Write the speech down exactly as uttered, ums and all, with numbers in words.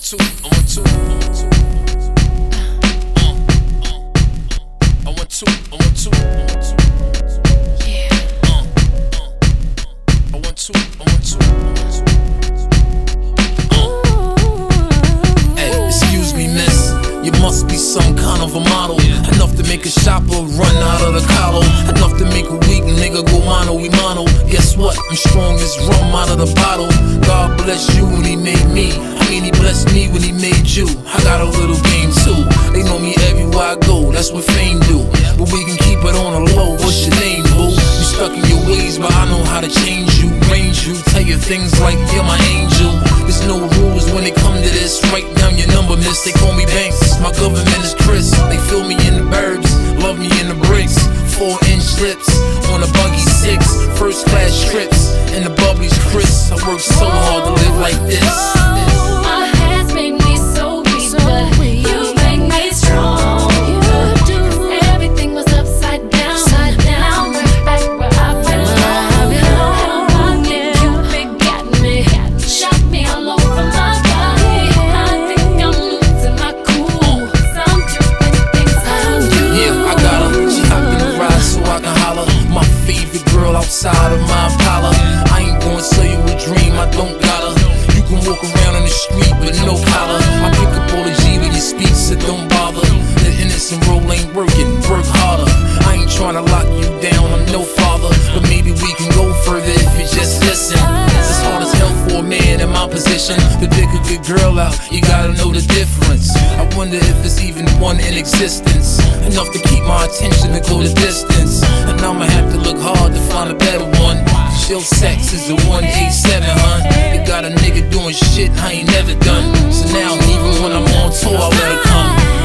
two, I want two, I want two. Uh, uh, I want two, I want two, I want two. Yeah. Uh, uh, uh, I want two, I want two, I want two. Uh. Hey, excuse me, miss. You must be some kind of a model. Enough to make a shopper run out of the collar. Enough to make a weak nigga go mano y mano. Guess what? I'm strong as rum out of the bottle. God bless you when he made me. I mean he blessed me when he made you. I got a little game too. They know me everywhere I go. That's what fame do. But we can keep it on the low. What's your name, boo? You stuck in your ways, but I know how to change you, range you, tell you things like you're my angel. There's no rules when it come to this. Write down your number, miss. They call me Banks. My government is Chris. They feel me in the burbs, love me in the bricks. Four inch slips on a buggy six. First class trips and the bubblies Chris. I work so hard to live like this. My hands made me so weak, but you make me strong. Everything was upside down. Now we're back where I belong. I think Cupid got me, shot me all over my body. I think I'm losing my cool. I'm doing things I do. Yeah, I got her. She hopped in the ride so I can holler. My favorite girl outside of my Impala. I ain't gonna sell you a dream, I don't got her. You can walk around on the street with no collar. I pick up all the G when you speak, so don't bother. The innocent role ain't working, work harder. I ain't tryna lock you down, I'm no father. But maybe we can go further if you just listen. It's hard as hell for a man in my position to pick a good girl out, you gotta know the difference. I wonder if there's even one in existence, enough to keep my attention to go the distance. And I'ma have to look hard to find a better one. Chill sex is a one eighty-seven, hun. You got a nigga doing shit I ain't never done. So now even when I'm on tour, I let her come.